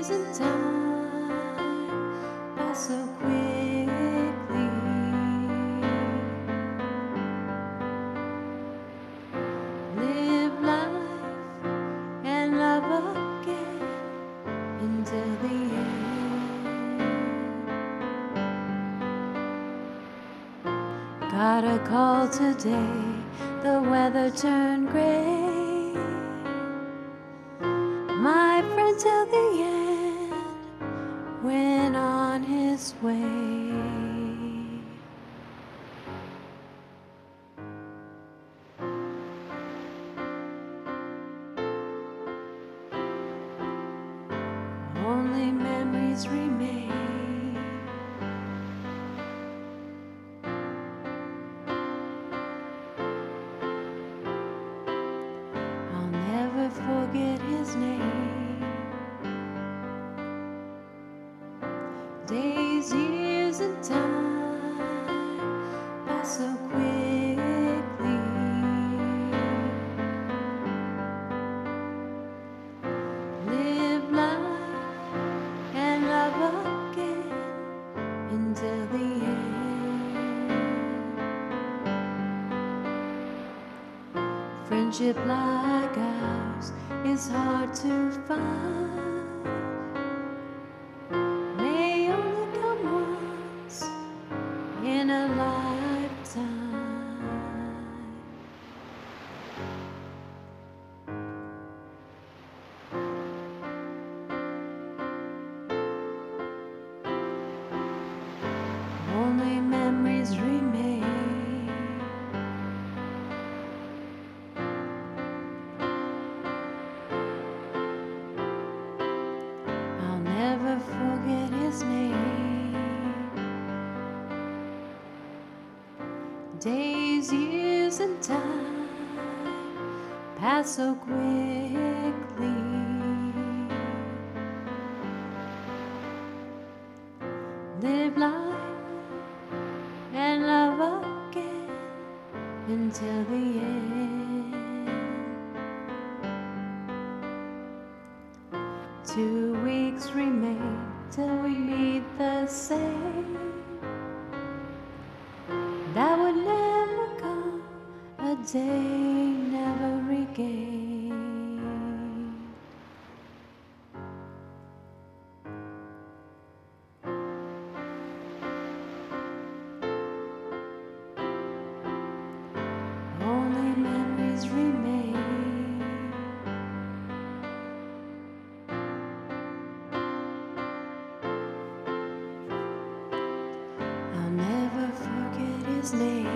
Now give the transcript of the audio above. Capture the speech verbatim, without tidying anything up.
years and time pass so quickly. Live life and love again until the end. Got a call today, the weather turned gray. My friend till the end went on his way. Only memories remain. I'll never forget his name. Days, years, and time pass so quickly. Live life and love again until the end. Friendship like ours is hard to find. May only come once in a lifetime. Only memories remain. I'll never forget his name. Days, years, and time pass so quickly. Live life and love again until the end. Two weeks remain till we meet the same. That would never come, a day never regained. Only memories remain. I'll never forget his name.